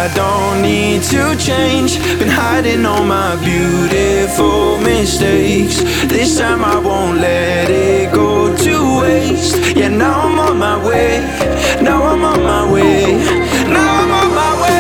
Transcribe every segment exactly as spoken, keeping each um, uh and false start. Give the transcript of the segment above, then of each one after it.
I don't need to change. Been hiding all my beautiful mistakes. This time I won't let it go to waste. Yeah, now I'm on my way. Now I'm on my way. Now I'm on my way.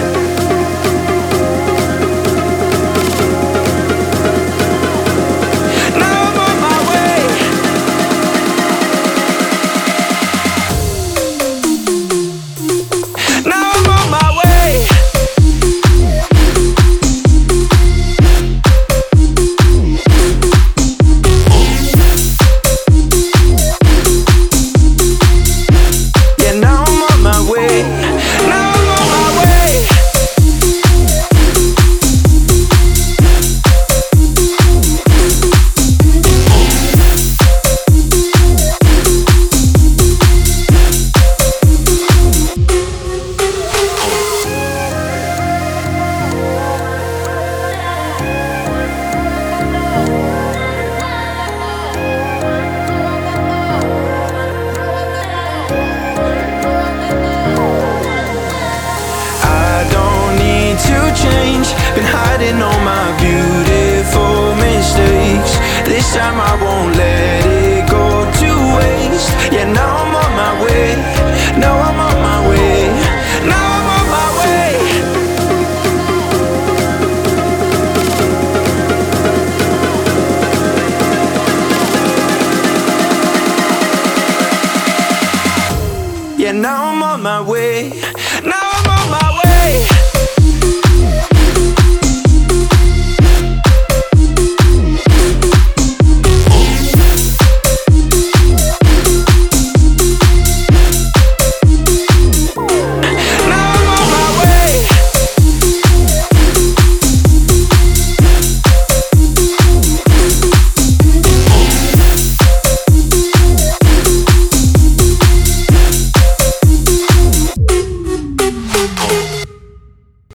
Been hiding all my beautiful mistakes. This time I won't let it go to waste. Yeah, now I'm on my way. Now I'm on my way. Now I'm on my way. Yeah, now I'm on my way. Now I'm on my way.